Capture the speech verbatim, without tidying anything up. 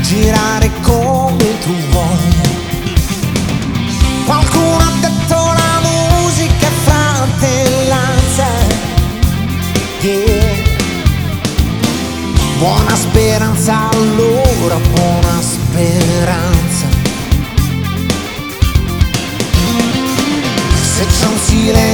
girare come tu vuoi. Qualcuno ha detto la musica è fratellanza, yeah. Buona speranza allora, buona speranza. Se c'è un silenzio